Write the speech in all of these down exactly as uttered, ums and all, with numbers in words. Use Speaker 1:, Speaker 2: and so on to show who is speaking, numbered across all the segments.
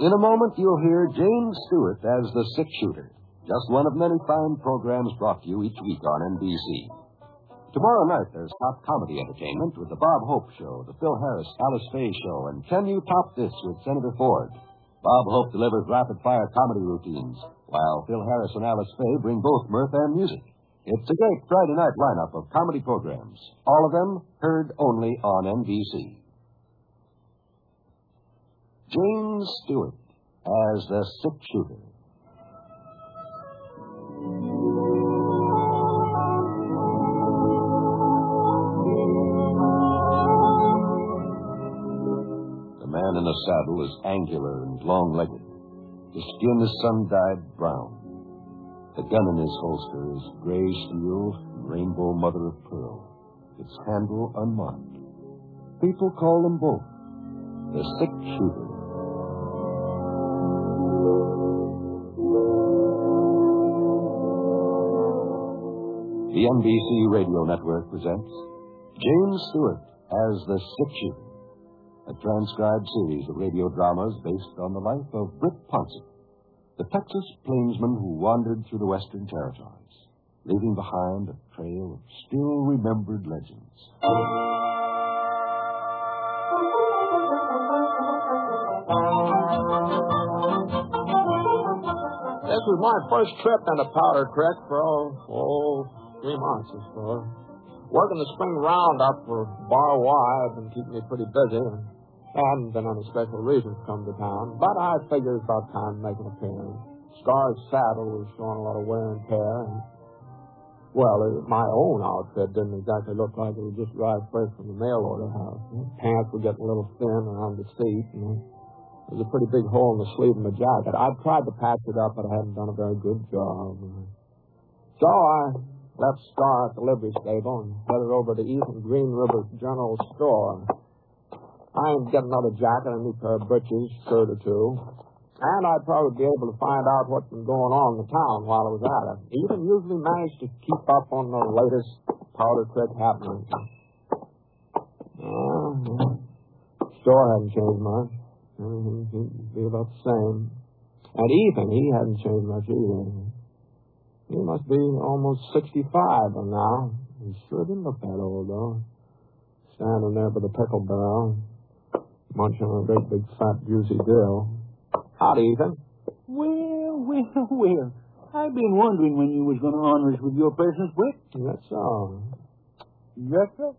Speaker 1: In a moment, you'll hear James Stewart as the six-shooter. Just one of many fine programs brought to you each week on N B C. Tomorrow night, there's top comedy entertainment with the Bob Hope Show, the Phil Harris, Alice Faye Show, and Can You Top This with Senator Ford. Bob Hope delivers rapid-fire comedy routines, while Phil Harris and Alice Faye bring both mirth and music. It's a great Friday night lineup of comedy programs, all of them heard only on N B C. James Stewart as the six-shooter. The man in the saddle is angular and long-legged. His skin is sun-dyed brown. The gun in his holster is gray steel and rainbow mother of pearl, its handle unmarked. People call them both the six-shooter. The N B C Radio Network presents James Stewart as the six-shooter, a transcribed series of radio dramas based on the life of Britt Ponset, the Texas plainsman who wandered through the Western Territories, leaving behind a trail of still-remembered legends.
Speaker 2: This was my first trip into Powder Creek for, oh, oh three months or so. Working the spring roundup for Bar Y had been keeping me pretty busy, and there hadn't been any special reason to come to town, but I figured it was about time to make an appearance. Scar's saddle was showing a lot of wear and tear, and, well, it, my own outfit didn't exactly look like it had just arrived fresh from the mail order house. Pants were getting a little thin around the seat, and there was a pretty big hole in the sleeve of my jacket. I'd tried to patch it up, but I hadn't done a very good job. So I left Scar at the livery stable and headed over to Ethan Green River's general store. I aimed to get another jacket, a new pair of breeches, shirt or two, and I'd probably be able to find out what's been going on in the town while I was at it. Ethan usually managed to keep up on the latest Powder Creek happenings. Well, the store hadn't changed much. Everything seemed to be about the same. And Ethan, he hadn't changed much either. He must be almost sixty-five by now. He sure didn't look that old, though. Standing there by the pickle barrel, munching on a big, big, fat, juicy dill. Howdy, Ethan.
Speaker 3: Well, well, well. I've been wondering when you was going to honor us with your presence, Britt.
Speaker 2: That's so.
Speaker 3: Yes, sir.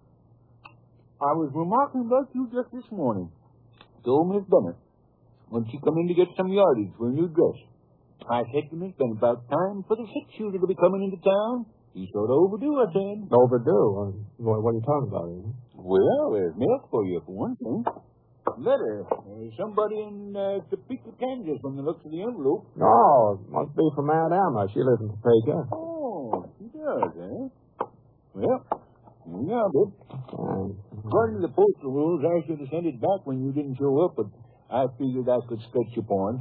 Speaker 3: I was remarking about you just this morning. Told Miss Bennett when she come in to get some yardage for a new dress. I said to Miss Bennett, about time for the six-shooter to be coming into town. He's sort of overdue, I said.
Speaker 2: Overdue? What, what are you talking about, Ethan?
Speaker 3: Well, there's milk for you, for one thing. Letter. There's somebody in uh, Topeka, Kansas, from the looks of the envelope.
Speaker 2: Oh, it must be from Aunt Emma. She lives in Topeka.
Speaker 3: Oh, she does, eh? Well, here you are, Bib. According to the postal rules, I should have sent it back when you didn't show up, but I figured I could stretch your point.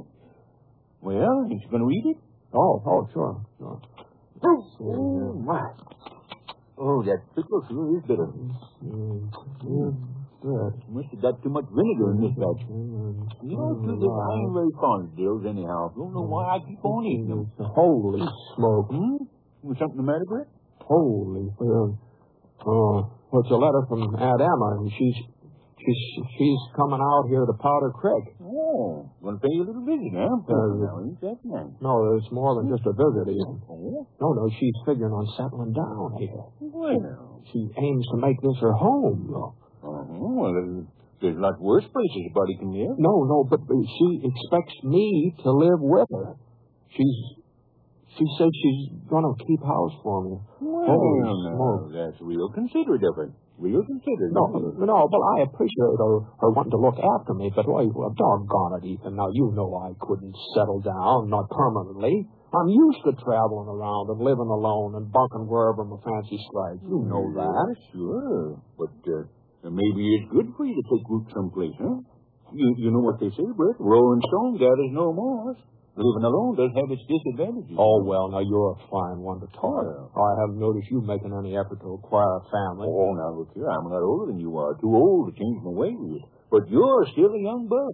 Speaker 3: Well, is you going to read it?
Speaker 2: Oh, oh, sure, sure.
Speaker 3: Oh, my. Oh, that pickle sure is bitter.
Speaker 2: Mm, mm, good.
Speaker 3: Must have got too much vinegar in this batch. You know, to this, I ain't very fond of dills anyhow. Don't know why I keep on eating them.
Speaker 2: Holy smoke.
Speaker 3: Hmm? Was something the matter, Britt?
Speaker 2: Holy, well, oh, well, it's a letter from Aunt Emma, and she's, she's, she's coming out here to Powder Creek.
Speaker 3: Oh, going to pay you a little visit, huh?
Speaker 2: Uh,
Speaker 3: now, ain't that nice?
Speaker 2: No, it's more than just a visit, Ethan.
Speaker 3: Oh?
Speaker 2: No, no, she's figuring on settling down here.
Speaker 3: Well.
Speaker 2: She aims to make this her home, though.
Speaker 3: Uh-huh. Well, there's, there's a lot worse places a body can live.
Speaker 2: No, no, but she expects me to live with her. She's, she says she's going to keep house for me.
Speaker 3: Well,
Speaker 2: Holy
Speaker 3: no,
Speaker 2: smoke.
Speaker 3: that's real considerate of her. Real considerate.
Speaker 2: No, no, but I appreciate her, her wanting to look after me, but, well, doggone it, Ethan. Now, you know I couldn't settle down, not permanently. I'm used to traveling around and living alone and bunking wherever my fancy strikes. You know that.
Speaker 3: Yeah, sure. But uh, maybe it's good for you to take root someplace, huh? You, you know what they say, Britt? Rolling stone gathers no moss. Living alone does have its disadvantages.
Speaker 2: Oh, well, now, you're a fine one to talk.
Speaker 3: Yeah.
Speaker 2: I haven't noticed you making any effort to acquire a family.
Speaker 3: Oh, now, look here. I'm a lot older than you are. Too old to change my ways. But you're still a young buck.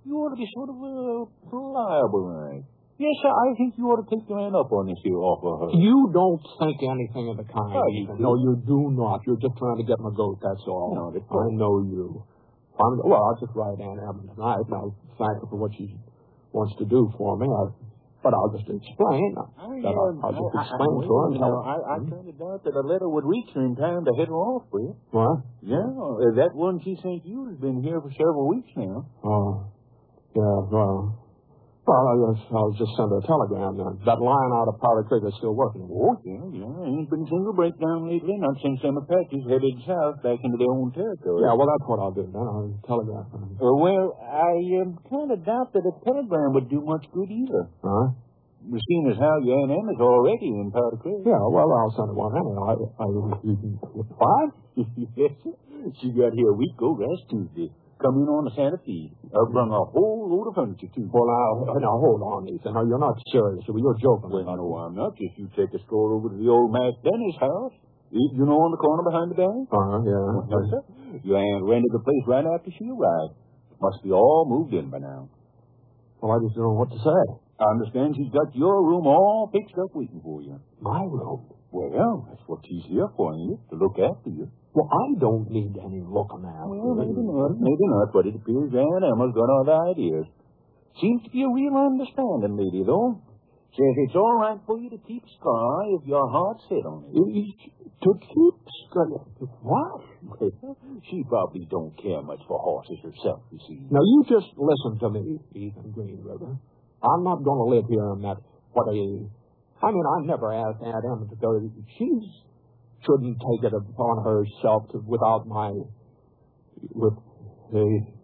Speaker 3: You ought to be sort of uh, pliable, right? Yes, sir, I think you ought to take your hand up on this here offer.
Speaker 2: You don't think anything of the kind.
Speaker 3: Oh, you do.
Speaker 2: No, you do not. You're just trying to get my goat, that's all.
Speaker 3: No, that's
Speaker 2: I know you. I'm, well, I'll just write Aunt Emma tonight, and I'll thank her for what she wants to do for me. I, but I'll just explain. I, that I'll, I'll just
Speaker 3: I,
Speaker 2: explain
Speaker 3: I,
Speaker 2: to her.
Speaker 3: You know, I, I kind of doubt that a letter would reach her in time to head her off for you.
Speaker 2: What?
Speaker 3: Yeah, uh, that one she sent you has been here for several weeks now.
Speaker 2: Oh, yeah, well... Well, I'll, I'll just send her a telegram then. That line out of Powder Creek is still working.
Speaker 3: Oh, yeah, yeah. Ain't been a single breakdown lately, not since them Apaches headed south back into their own territory.
Speaker 2: Yeah, well, that's what I'll do then. I'll telegraph them.
Speaker 3: Uh, well, I um, kind of doubt that a telegram would do much good either.
Speaker 2: Huh?
Speaker 3: Seeing as how your Aunt Emma's already in Powder Creek.
Speaker 2: Yeah, well, I'll send her one anyway. I, I, you can...
Speaker 3: What? Yes, she got here a week ago last Tuesday. Come in on the Santa Fe. I brung a whole load of furniture, too.
Speaker 2: Well, now, now hold on, Ethan. Now, you're not serious. You're joking.
Speaker 3: Well, no, I'm not. Just you take a stroll over to the old Mac Dennis house. You know, on the corner behind the bank?
Speaker 2: Uh-huh, yeah.
Speaker 3: Well, yes, sir. Your aunt rented the place right after she arrived. Must be all moved in by now.
Speaker 2: Well, I just don't know what to say.
Speaker 3: I understand she's got your room all fixed up waiting for you.
Speaker 2: My room?
Speaker 3: Well, that's what she's here for, you, to look after you.
Speaker 2: Well, I don't need any looking after.
Speaker 3: Well, maybe not, maybe not, but it appears Aunt Emma's got other ideas. Seems to be a real understanding lady, though. Says it's all right for you to keep Scar if your heart's set on it.
Speaker 2: To keep Scar? What?
Speaker 3: Well, she probably don't care much for horses herself, you see.
Speaker 2: Now, you just listen to me, Ethan Green River. I'm not going to live here in that, what a... I mean, I never asked Aunt Emma to go. She's... shouldn't take it upon herself to, without my, with the,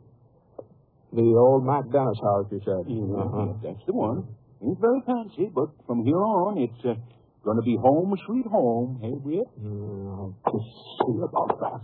Speaker 2: the old Mac Dennis house, you said.
Speaker 3: Yeah,
Speaker 2: uh-huh.
Speaker 3: That's the one. Ain't very fancy, but from here on, it's uh, going to be home sweet home, hey, Britt?
Speaker 2: Mm, I'll just see about that.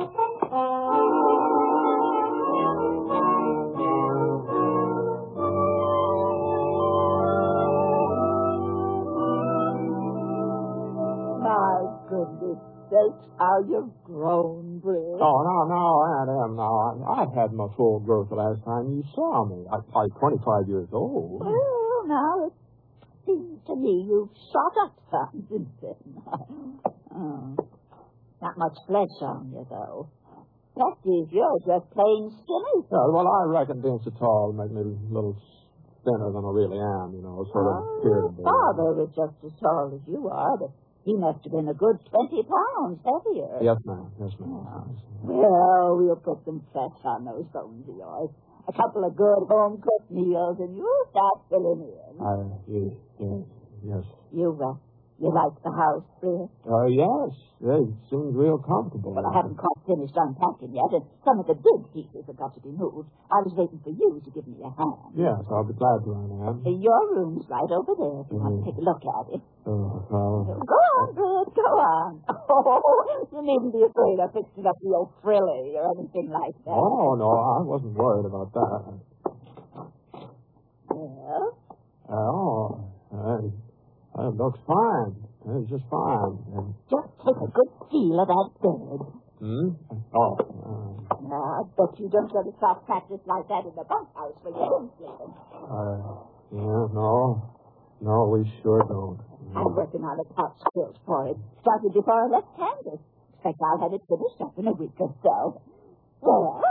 Speaker 4: That's how you've grown, Britt.
Speaker 2: Oh, no, no, Aunt Em, no. I, I've had my full growth the last time you saw me. I, I'm twenty-five years old.
Speaker 4: Well, now, it seems to me you've shot up some since then. Oh, not much flesh on you, though. That is, you're just plain skinny.
Speaker 2: Yeah, well, I reckon being so tall make me a little thinner than I really am, you know, sort of
Speaker 4: Oh,
Speaker 2: appear to
Speaker 4: your
Speaker 2: be.
Speaker 4: father was just as tall as you are, but he must have been a good twenty pounds heavier.
Speaker 2: Yes, ma'am. Yes, ma'am.
Speaker 4: Well, we'll put some flesh on those bones of yours. A couple of good home-cooked meals, and you'll start filling in.
Speaker 2: I, yes, yes, yes.
Speaker 4: You, uh, you like the house, Britt?
Speaker 2: Uh, yes. It seems real comfortable.
Speaker 4: Well, I haven't quite finished unpacking yet, and some of the big pieces have got to be moved. I was waiting for you to give me a hand.
Speaker 2: Yes, I'll be glad to, Aunt Em.
Speaker 4: Your room's right over there if you want to take a look at it.
Speaker 2: Oh, well...
Speaker 4: Go on, Britt, go on. Oh, you needn't be afraid I fixed it up real frilly or anything like that.
Speaker 2: Oh, no, I wasn't worried about that.
Speaker 4: Well?
Speaker 2: Oh, uh, it looks fine. It's just fine. And...
Speaker 4: Just take a good feel of that bed.
Speaker 2: Hmm? Oh, uh...
Speaker 4: Now, I bet you don't get a soft mattress like that in the bunkhouse where you've been sleeping.
Speaker 2: Uh, yeah, no. No, we sure don't.
Speaker 4: I'm working on a couch quilt for it. Started before I left Kansas. Expect I'll have it finished up in a week or so. Well...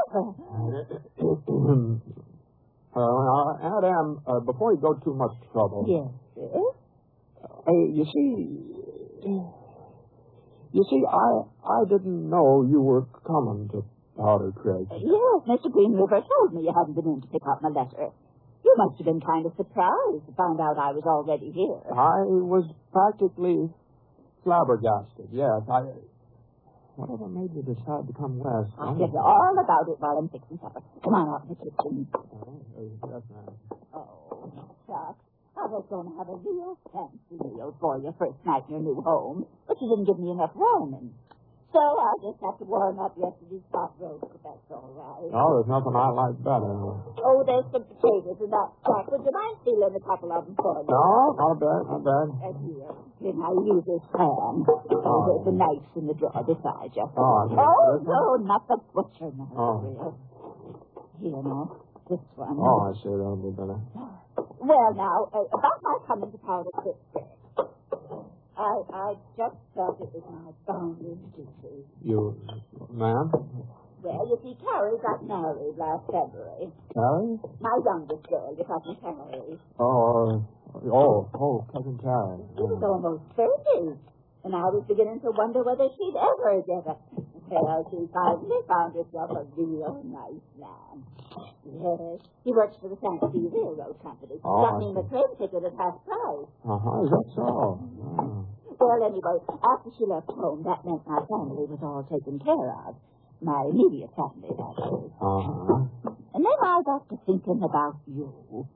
Speaker 2: uh, Aunt Em, uh, before you go too much trouble...
Speaker 4: Yes, yes?
Speaker 2: Uh, you see... You see, I I didn't know you were coming to Powder Creek.
Speaker 4: Yes, Mister Green River told me you hadn't been in to pick up my letter. You must have been kind of surprised to find out I was already here.
Speaker 2: I was practically flabbergasted, yes. I... Whatever made you decide to come west?
Speaker 4: I'll tell you all about it while I'm fixing supper. Come on out in the kitchen.
Speaker 2: Yes, ma'am.
Speaker 4: Oh, shucks. I was going to have a real fancy meal for you first night in your new home, but you didn't give me enough warning. So I'll just have to warm up yesterday's pot roast, but that's all right.
Speaker 2: Oh, there's nothing I like better.
Speaker 4: Oh, there's some potatoes in that sack. Would you mind stealing a couple of them for me?
Speaker 2: No, not bad, not bad.
Speaker 4: Uh, here. Then I'll use this pan. Oh, there's a knife in the drawer beside you.
Speaker 2: Oh,
Speaker 4: oh no, not the butcher knife.
Speaker 2: Oh.
Speaker 4: Here now. this one.
Speaker 2: Oh, I see. That'll be better.
Speaker 4: Well, now, uh, about my coming to Powder Creek. I, I just thought it was my bounden duty.
Speaker 2: You, ma'am?
Speaker 4: Well, you see, Carrie got married last February.
Speaker 2: Carrie?
Speaker 4: My youngest girl, your cousin Carrie.
Speaker 2: Oh, uh, oh, oh, Cousin Carrie.
Speaker 4: She was almost thirty, and I was beginning to wonder whether she'd ever get a... Well, she finally found herself a real nice man. Yes, he works for the Santee Railroad Company.
Speaker 2: Oh,
Speaker 4: Got me the train ticket at half price.
Speaker 2: Uh-huh, is that so? Oh.
Speaker 4: Well, anyway, after she left home, that meant my family was all taken care of. My immediate family, that is.
Speaker 2: Uh-huh.
Speaker 4: And then I got to thinking about you,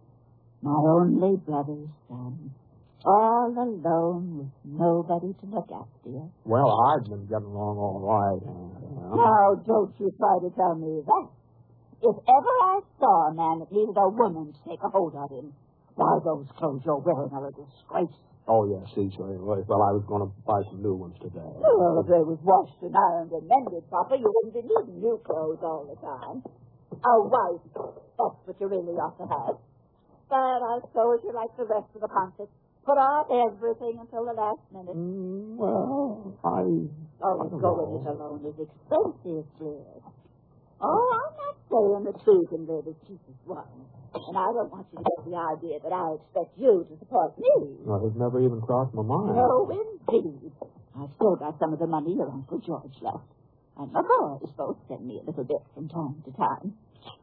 Speaker 4: my only brother's son. All alone with nobody to look after you.
Speaker 2: Well, I've been getting along all right. Uh,
Speaker 4: Now, don't you try to tell me that. If ever I saw a man that needed a woman to take a hold of him, why, those clothes you're wearing are a disgrace.
Speaker 2: Oh, yes, see, sir. Well, I was going to buy some new ones today.
Speaker 4: Well, if they was washed and ironed and mended proper, you wouldn't be needing new clothes all the time. A wife, that's what you really ought to have. But I suppose you're like the rest of the concert. Put off everything until the last minute.
Speaker 2: Mm, well, I...
Speaker 4: Oh,
Speaker 2: I don't
Speaker 4: going
Speaker 2: know.
Speaker 4: it alone is expensive, Fred. Oh, I'm not saying the two can live as cheap as one. And I don't want you to get the idea that I expect you to support me.
Speaker 2: Well, it's never even crossed my mind.
Speaker 4: No, indeed. I've still got some of the money your Uncle George left. And my boys both send me a little bit from time to time.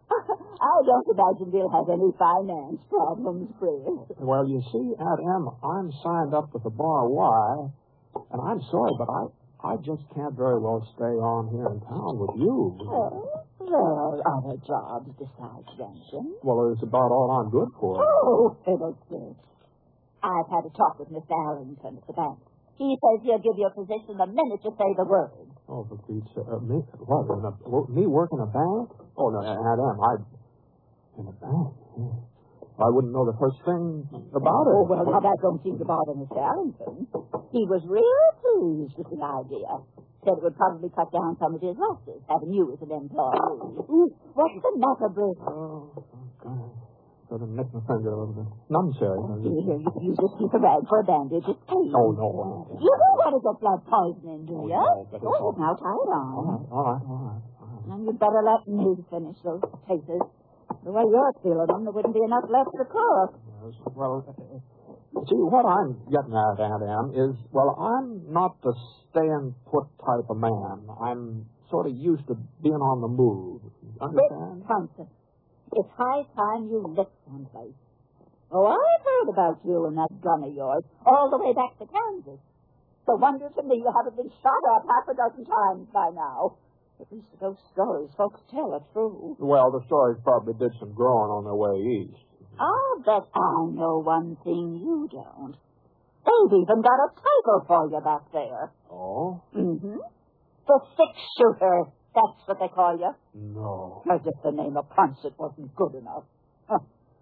Speaker 4: I don't imagine we'll have any finance problems, Fred.
Speaker 2: Well, you see, Aunt Em, I'm signed up with the Bar Y, and I'm sorry, but I I just can't very well stay on here in town with you.
Speaker 4: Well, there are other jobs besides ranching.
Speaker 2: Well, it's about all I'm good for.
Speaker 4: Oh, Fiddlesticks. I've had a talk with Mister Arrington at the bank. He says he'll give you a position the minute you say the word.
Speaker 2: Oh, for Pete's sake. Uh, me, what, in a, me work in a bank? Oh, no, Aunt Em, I... In a bank? Yeah. I wouldn't know the first thing about it.
Speaker 4: Oh, well, now that don't seem to bother Mister Arrington. He was real pleased with the idea. Said it would probably cut down some of his losses, having you as an employee. Ooh, what's the matter, Bruce?
Speaker 2: Oh, God. Sort of nicked my finger a little bit. None, sir.
Speaker 4: Here, you, you just keep a rag for a bandage. It's pain.
Speaker 2: Oh, no.
Speaker 4: You don't want to get blood poisoning, do you?
Speaker 2: Oh, no, but it's
Speaker 4: Oh,
Speaker 2: all-
Speaker 4: now tie it on.
Speaker 2: All right, all right, all right. All right.
Speaker 4: And you'd better let me finish those papers. The way you're feeling them, there wouldn't be enough left to cook.
Speaker 2: Yes, well, see, what I'm getting at, Aunt Em, is, well, I'm not the stay-and-put type of man. I'm sort of used to being on the move. Understand?
Speaker 4: Thompson, it's high time you lived someplace. Oh, I've heard about you and that gun of yours all the way back to Kansas. It's a wonder to me you haven't been shot up half a dozen times by now. At least those stories folks tell are true.
Speaker 2: Well, the stories probably did some growing on their way east.
Speaker 4: I'll bet I know one thing you don't. They've even got a title for you back there.
Speaker 2: Oh?
Speaker 4: Mm-hmm. The six-shooter. That's what they call you.
Speaker 2: No.
Speaker 4: As if the name of Ponset wasn't good enough. Huh.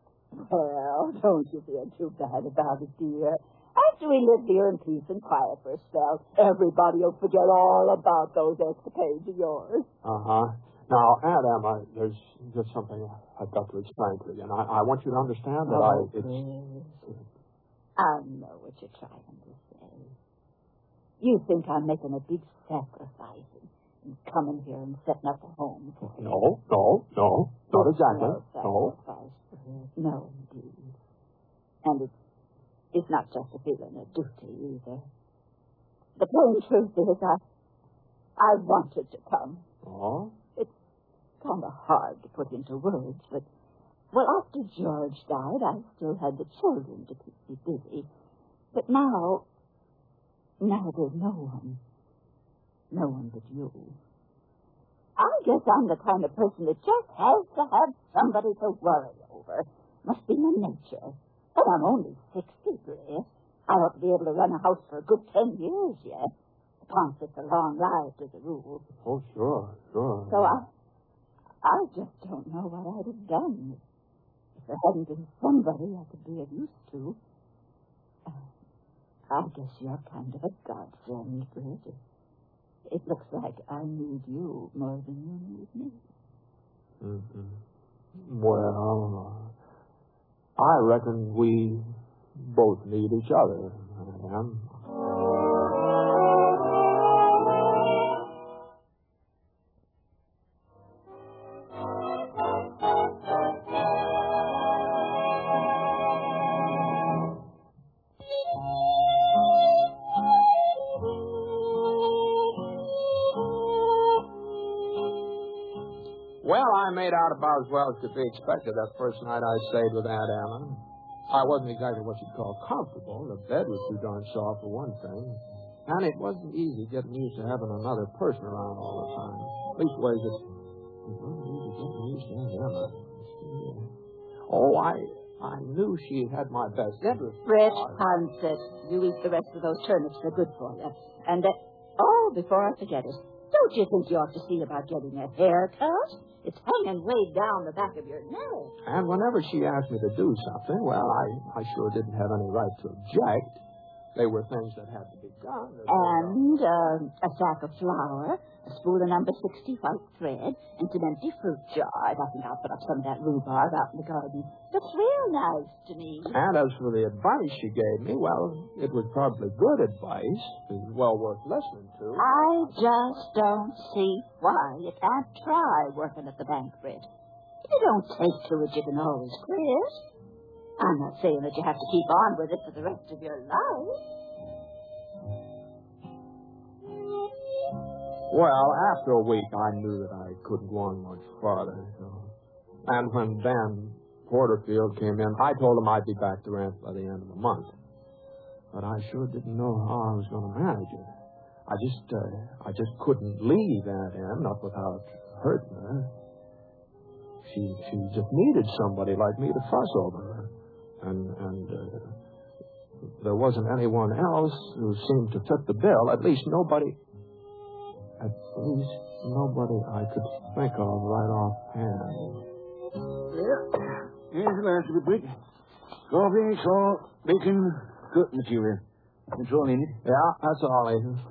Speaker 4: Well, don't you feel too bad about it, dear. After we live here in peace and quiet for a spell, everybody will forget all about those escapades of yours.
Speaker 2: Uh-huh. Now, Aunt Emma, there's just something I've got to explain to you. And I, I want you to understand that
Speaker 4: oh,
Speaker 2: I... It's,
Speaker 4: Chris. I know what you're trying to say. You think I'm making a big sacrifice and coming here and setting up a home for you.
Speaker 2: no, no, no. Not exactly.
Speaker 4: No
Speaker 2: No.
Speaker 4: sacrifice. No, indeed. And it's, it's not just a feeling of duty either. The plain truth is I, I wanted to come.
Speaker 2: Oh?
Speaker 4: It's kind of hard to put into words, but, well, after George died, I still had the children to keep me busy. But now, now there's no one. No one but you. I guess I'm the kind of person that just has to have somebody to worry over. Must be my nature. But I'm only sixty, Grace. I ought to be able to run a house for a good ten years yet. The Ponset's a long life, as a rule.
Speaker 2: Oh, sure, sure.
Speaker 4: So I, I just don't know what I'd have done if there hadn't been somebody I could be of use to. Uh, I guess you're kind of a godsend, Grace. It looks like I need you more than you need me.
Speaker 2: Mm-hmm. Well, I reckon we both need each other, Madam. Well, I made out about as well as could be expected that first night I stayed with Aunt Emma. I wasn't exactly what you'd call comfortable. The bed was too darn soft for one thing. And it wasn't easy getting used to having another person around all the time. Leastways, it it wasn't easy getting used to Aunt Emma. Oh, I I knew she had my best interest.
Speaker 4: Fresh Hansett. You eat the rest of those turnips. They're good for you. And, uh, oh, before I forget it, don't you think you ought to see about getting a haircut? It's hanging way down the back of your neck.
Speaker 2: And whenever she asked me to do something, well, I, I sure didn't have any right to object. They were things that had to be done.
Speaker 4: And uh, a sack of flour, a spool of number sixty white thread, and some empty fruit jars. I think I'll put up some of that rhubarb out in the garden. Looks real nice to me.
Speaker 2: And as for the advice she gave me, well, it was probably good advice. It was well worth listening to.
Speaker 4: I just don't see why you can't try working at the bank, Britt. If you don't take to it, you can always quit. I'm not saying that you have to keep on with it for the rest of your life.
Speaker 2: Well, after a week, I knew that I couldn't go on much farther. So. And when Dan Porterfield came in, I told him I'd be back to rent by the end of the month. But I sure didn't know how I was going to manage it. I just, uh, I just couldn't leave Aunt Em, not without hurting her. She, she just needed somebody like me to fuss over her. And, and uh, there wasn't anyone else who seemed to fit the bill. At least nobody, at least nobody I could think of right offhand.
Speaker 3: Well, here's the last of it, Britt. Coffee, salt, bacon, cook material. That's all in it.
Speaker 2: Yeah, that's all, Ethan.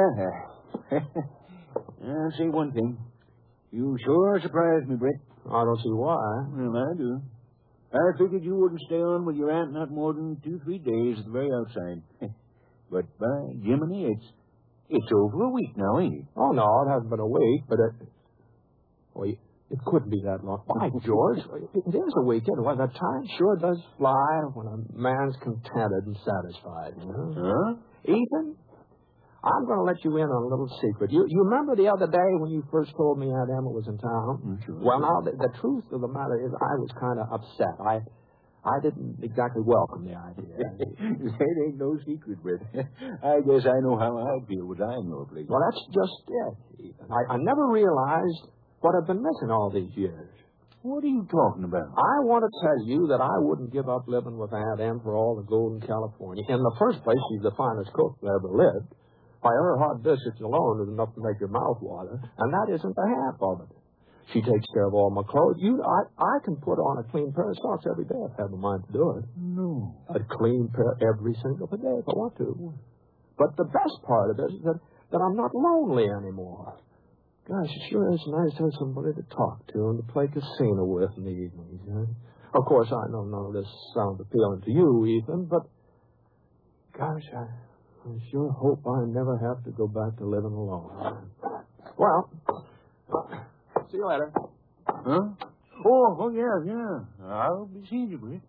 Speaker 3: I'll say one thing. You sure surprised me, Britt.
Speaker 2: I don't see why.
Speaker 3: Well, I do. I figured you wouldn't stay on with your aunt not more than two, three days at the very outside. But by Jiminy, it's it's over a week now, ain't it?
Speaker 2: Oh, no, it hasn't been a week, but it... Well, it couldn't be that long. Why, George? It is a week, anyway. The time sure does fly when a man's contented and satisfied, you know?
Speaker 3: Huh?
Speaker 2: Ethan, I'm going to let you in on a little secret. You you remember the other day when you first told me Aunt Emma was in town?
Speaker 3: Mm, sure.
Speaker 2: Well, now, the, the truth of the matter is I was kind of upset. I I didn't exactly welcome the idea.
Speaker 3: That ain't no secret, Britt. I guess I know how I'd feel was I in your place.
Speaker 2: Well, that's just it, Ethan. I, I never realized what I've been missing all these years.
Speaker 3: What are you talking about?
Speaker 2: I want to tell you that I wouldn't give up living with Aunt Em for all the gold in California. In the first place, she's the finest cook that ever lived. Why, her hot biscuits alone is enough to make your mouth water, and that isn't the half of it. She takes care of all my clothes. You, I, I can put on a clean pair of socks every day if I have a mind to do it.
Speaker 3: No.
Speaker 2: A clean pair every single day if I want to. But the best part of it is that, that I'm not lonely anymore. Gosh, it sure is nice to have somebody to talk to and to play casino with in the evenings. Huh? Of course, I know none of this sounds appealing to you, Ethan, but gosh, I, I sure hope I never have to go back to living alone. Well, see you later.
Speaker 3: Huh? Oh, oh, yeah, yeah. I'll be seeing you, Britt.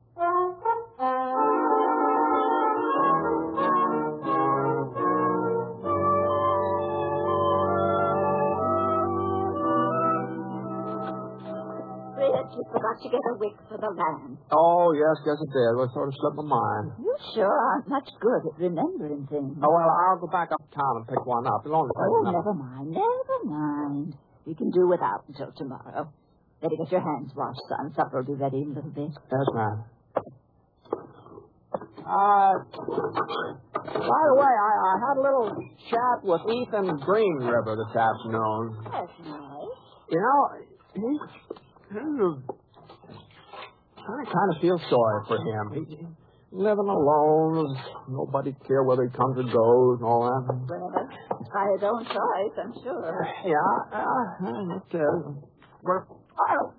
Speaker 4: You forgot to get a wick for the lamp.
Speaker 2: Oh, yes, guess it did. It sort of slipped my mind.
Speaker 4: You sure aren't much good at remembering things.
Speaker 2: Oh, well, I'll go back uptown and pick one up. It'll only take
Speaker 4: Oh,
Speaker 2: a minute.
Speaker 4: never mind, never mind. We can do without until tomorrow. Better get your hands washed, son. Supper will be ready in a little bit.
Speaker 2: Yes, ma'am. Uh, by the way, I, I had a little chat with Ethan Green River this afternoon.
Speaker 4: That's nice.
Speaker 2: You know, he kind of, I kind of feel sorry for him. He, he's living alone, nobody care whether he comes or goes and all that.
Speaker 4: Well, I don't choice, I'm sure.
Speaker 2: Yeah, uh, it is. But I,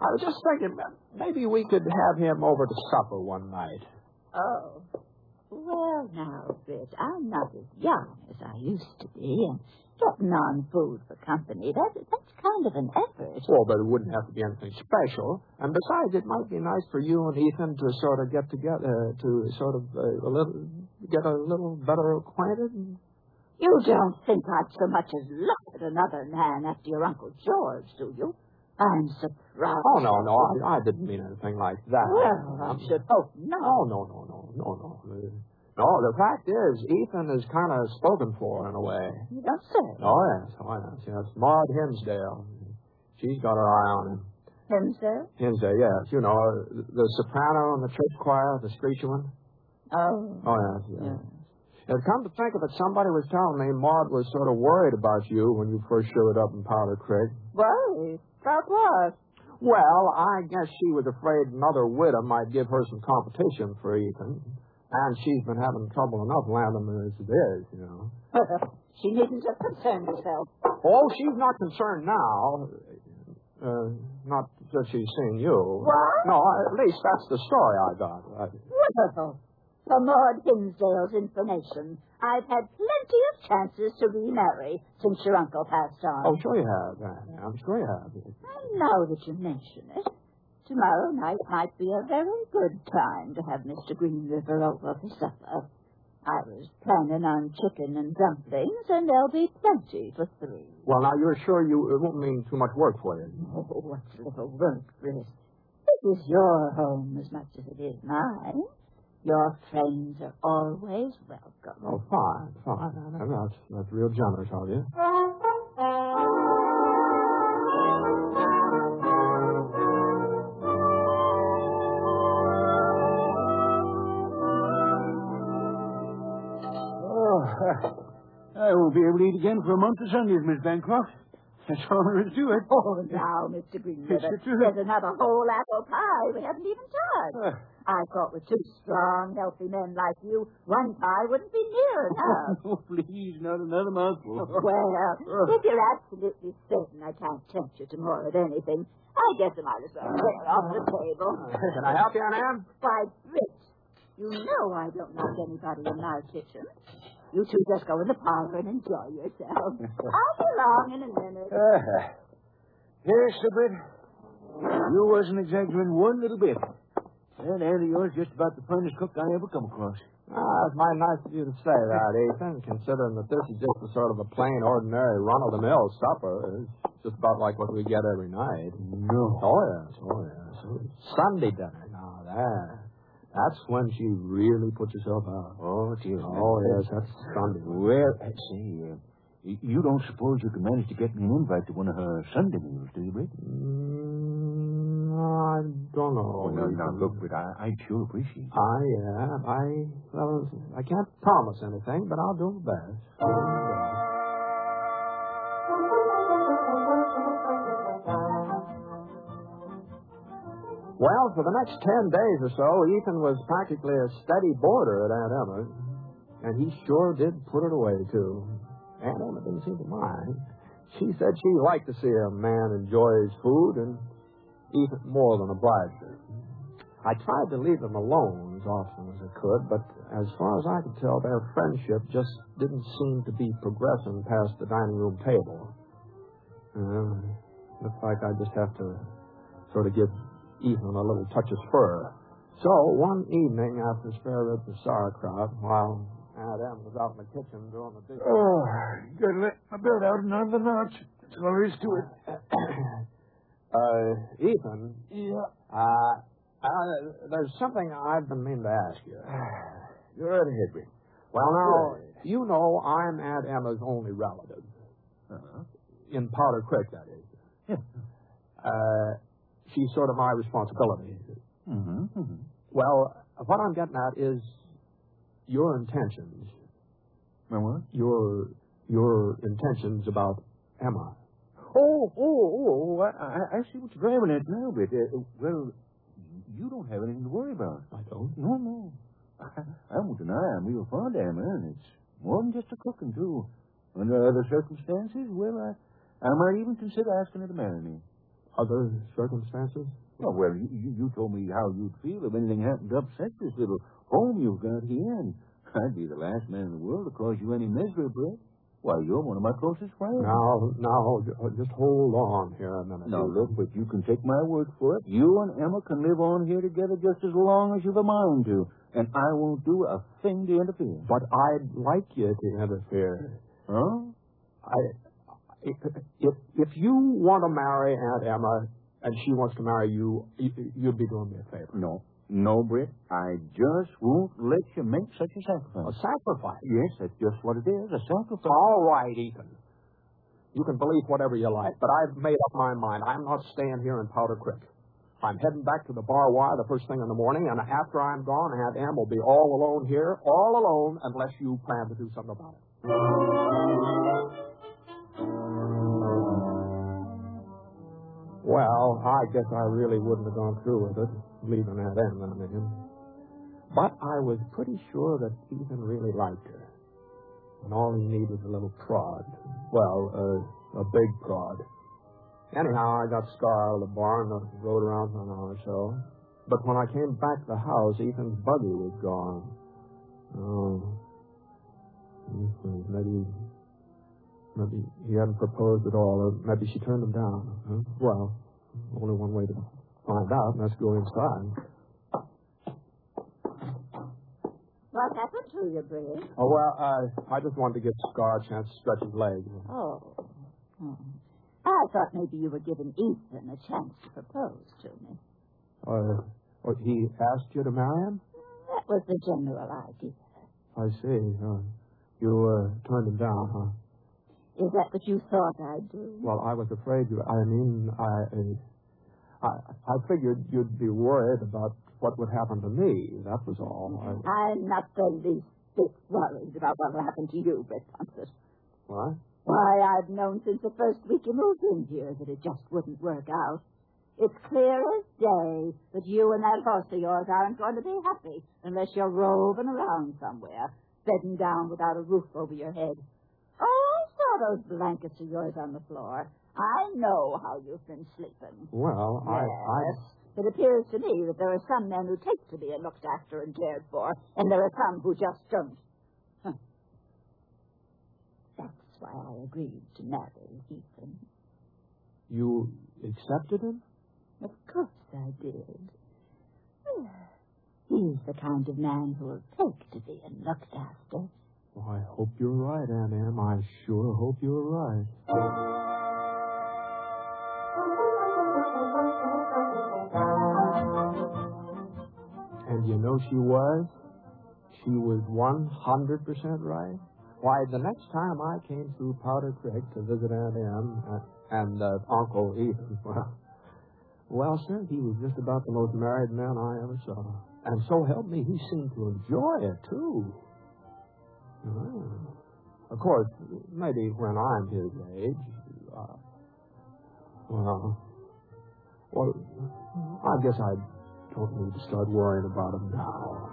Speaker 2: I was just thinking maybe we could have him over to supper one night.
Speaker 4: Oh. Well, now, Britt, I'm not as young as I used to be, and getting on food for company, that, that's kind of an effort.
Speaker 2: Well, but it wouldn't have to be anything special. And besides, it might be nice for you and Ethan to sort of get together, to sort of uh, a little, get a little better acquainted.
Speaker 4: You don't think I'd so much as look at another man after your Uncle George, do you? I'm surprised.
Speaker 2: Oh, no, no, I, I didn't mean anything like that.
Speaker 4: Well, I should hope not.
Speaker 2: Oh, no, no, no, no, no. No, the fact is, Ethan is kind of spoken for in a way.
Speaker 4: You don't say.
Speaker 2: Oh, yes, oh, yes, yes. Maud Hinsdale. She's got her eye on him.
Speaker 4: Hinsdale?
Speaker 2: Hinsdale, yes. You know, the soprano in the church choir, the screechy one.
Speaker 4: Oh.
Speaker 2: Oh, yes, yes.
Speaker 4: Yeah.
Speaker 2: And come to think of it, somebody was telling me Maud was sort of worried about you when you first showed up in Powder Creek.
Speaker 4: Worried? About what?
Speaker 2: Well, I guess she was afraid another widow might give her some competition for Ethan. And she's been having trouble enough landing him as it is, you know.
Speaker 4: She needn't have concerned herself.
Speaker 2: Oh, she's not concerned now. Uh, not that she's seen you.
Speaker 4: What?
Speaker 2: No, at least that's the story I got. I...
Speaker 4: Well, for Maud Hinsdale's information, I've had plenty of chances to remarry since your uncle passed on.
Speaker 2: Oh, sure you have, Annie. I'm sure you have.
Speaker 4: And now that you mention it, tomorrow night might be a very good time to have Mister Green River over for supper. I was planning on chicken and dumplings, and there'll be plenty for three.
Speaker 2: Well, now, you're sure you it won't mean too much work for you?
Speaker 4: Oh, what's little work, Chris? This is your home as much as it is mine. Your friends are always welcome.
Speaker 2: Oh, fine, fine. That's, that's real generous of you.
Speaker 3: I won't be able to eat again for a month of Sundays, Miss Bancroft. That's all there is to it.
Speaker 4: Oh, now, Mister Greenriver, there's another whole apple pie we haven't even touched. Uh, I thought with two strong, healthy men like you, one pie wouldn't be near enough.
Speaker 3: Oh, please, not another mouthful.
Speaker 4: Well, if you're absolutely certain I can't tempt you to more of anything, I guess I might as well clear it off the table.
Speaker 2: Uh, can I help you, Aunt Ann?
Speaker 4: Why, Rich, you know I don't knock anybody in my kitchen. You two just go in the parlor and enjoy yourselves. I'll be along in a minute.
Speaker 3: Uh, yes, Sybil. You wasn't exaggerating one little bit. That aunt of yours just about the finest cook I ever come across.
Speaker 2: Ah, it's mighty nice of you to say that, Ethan, considering that this is just a sort of a plain, ordinary, run-of-the-mill supper. It's just about like what we get every night.
Speaker 3: No.
Speaker 2: Oh, yes, oh, yes. Sunday dinner. Now, that... That's when she really puts herself out.
Speaker 3: Oh, dear.
Speaker 2: Oh, yes, that's Sunday.
Speaker 3: Well, say, uh, you don't suppose you can manage to get me an invite to one of her Sunday meals, do you, Britt?
Speaker 2: Mm, I don't know.
Speaker 3: Oh, no, now, look, Britt, I, I'd sure appreciate it.
Speaker 2: I, yeah, I, well, I can't promise anything, but I'll do my best. I'll do my best. Well, for the next ten days or so, Ethan was practically a steady boarder at Aunt Emma's. And he sure did put it away, too. Aunt Emma didn't seem to mind. She said she liked to see a man enjoy his food and eat it more than obliged her. I tried to leave them alone as often as I could, but as far as I could tell, their friendship just didn't seem to be progressing past the dining room table. Uh, looks like I just have to sort of give Ethan a little touch of spur. So, one evening after spare ribs and sauerkraut, while Aunt Em was out in the kitchen doing the dishes...
Speaker 3: Oh, gotta let my belt out and on the notch. That's all there is to it.
Speaker 2: uh, Ethan?
Speaker 3: Yeah?
Speaker 2: Uh, uh, there's something I've been meaning to ask you.
Speaker 3: Go right ahead, Britt.
Speaker 2: Well, now, you know I'm Aunt Emma's only relative.
Speaker 3: Uh-huh.
Speaker 2: In Powder Creek, that is.
Speaker 3: Yeah.
Speaker 2: Uh... She's sort of my responsibility.
Speaker 3: Mm-hmm. Mm-hmm.
Speaker 2: Well, what I'm getting at is your intentions.
Speaker 3: My what?
Speaker 2: Your your intentions about Emma.
Speaker 3: Oh, oh, oh, oh I, I see what you're driving at now, but, uh, well, you don't have anything to worry about.
Speaker 2: I don't?
Speaker 3: No, no. I, I won't deny I'm real fond of Emma, and it's more than just a cooking, too. Under other circumstances, well, I, I might even consider asking her to marry me.
Speaker 2: other circumstances?
Speaker 3: Oh, well, you, you you told me how you'd feel if anything happened to upset this little home you've got here, and I'd be the last man in the world to cause you any misery, Brett. Why, you're one of my closest friends.
Speaker 2: Now, now, just hold on here a minute.
Speaker 3: Now, look, but you can take my word for it. You and Emma can live on here together just as long as you've a mind to, and I won't do a thing to interfere.
Speaker 2: But I'd like you to interfere.
Speaker 3: Huh?
Speaker 2: I, if if you want to marry Aunt Emma and she wants to marry you, you'd be doing me a favor.
Speaker 3: No. No, Britt. I just won't let you make such a sacrifice.
Speaker 2: A sacrifice?
Speaker 3: Yes, that's just what it is, a sacrifice.
Speaker 2: All right, Ethan. You can believe whatever you like, but I've made up my mind. I'm not staying here in Powder Creek. I'm heading back to the Bar Y the first thing in the morning, and after I'm gone, Aunt Em will be all alone here, all alone, unless you plan to do something about it. Well, I guess I really wouldn't have gone through with it, leaving Aunt Em on him. But I was pretty sure that Ethan really liked her. And all he needed was a little prod. Well, uh, a big prod. Anyhow, I got Scar out of the barn and rode around for an hour or so. But when I came back to the house, Ethan's buggy was gone. Oh. Maybe... Maybe he hadn't proposed at all, or maybe she turned him down. Huh? Well, only one way to find out, and that's go inside.
Speaker 4: What happened to you, Briggs?
Speaker 2: Oh, well, uh, I just wanted to give Scar a chance to stretch his legs.
Speaker 4: Oh. oh. I thought maybe you were giving Ethan a chance to propose to me.
Speaker 2: Uh, oh, he asked you to marry him?
Speaker 4: That was the general idea.
Speaker 2: I see. Uh, you uh, turned him down, huh?
Speaker 4: Is that what you thought I'd do?
Speaker 2: Well, I was afraid you... I mean, I... I, I figured you'd be worried about what would happen to me. That was all. I...
Speaker 4: I'm not the least bit worried about what will happen to you, Brett Thompson.
Speaker 2: What?
Speaker 4: Why, I've known since the first week you moved in here that it just wouldn't work out. It's clear as day that you and that horse of yours aren't going to be happy unless you're roving around somewhere, bedding down without a roof over your head. Oh, I saw those blankets of yours on the floor. I know how you've been sleeping.
Speaker 2: Well,
Speaker 4: yes.
Speaker 2: I, I...
Speaker 4: It appears to me that there are some men who take to being looked after and cared for, and there are some who just don't. Huh. That's why I agreed to marry Ethan.
Speaker 2: You accepted him?
Speaker 4: Of course I did. He's the kind of man who will take to being looked after.
Speaker 2: Well, I hope you're right, Aunt Em. I sure hope you're right. And you know she was? She was one hundred percent right. Why, the next time I came through Powder Creek to visit Aunt Em and, and uh, Uncle Ethan, well, well, sir, he was just about the most married man I ever saw. And so help me, he seemed to enjoy it, too. Oh. Of course, maybe when I'm his age, uh, well, well, I guess I don't need to start worrying about him now.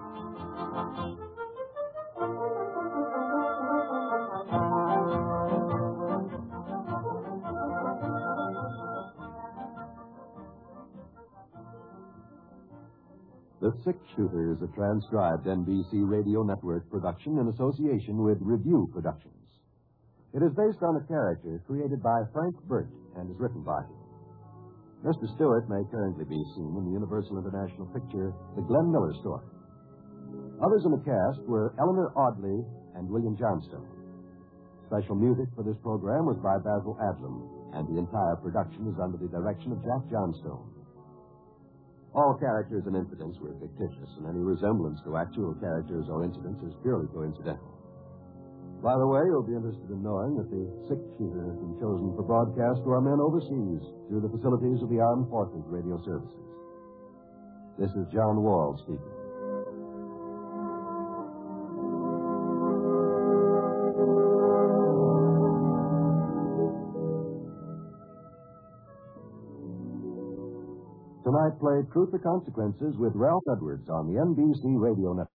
Speaker 1: The Six Shooter is a transcribed N B C Radio Network production in association with Review Productions. It is based on a character created by Frank Burt and is written by him. Mister Stewart may currently be seen in the Universal International picture The Glenn Miller Story. Others in the cast were Eleanor Audley and William Johnstone. Special music for this program was by Basil Adlam, and the entire production is under the direction of Jack Johnstone. All characters and incidents were fictitious, and any resemblance to actual characters or incidents is purely coincidental. By the way, you'll be interested in knowing that the Six Shooter has been chosen for broadcast to our men overseas through the facilities of the Armed Forces Radio Services. This is John Wall speaking. Tonight played Truth or Consequences with Ralph Edwards on the N B C Radio Network.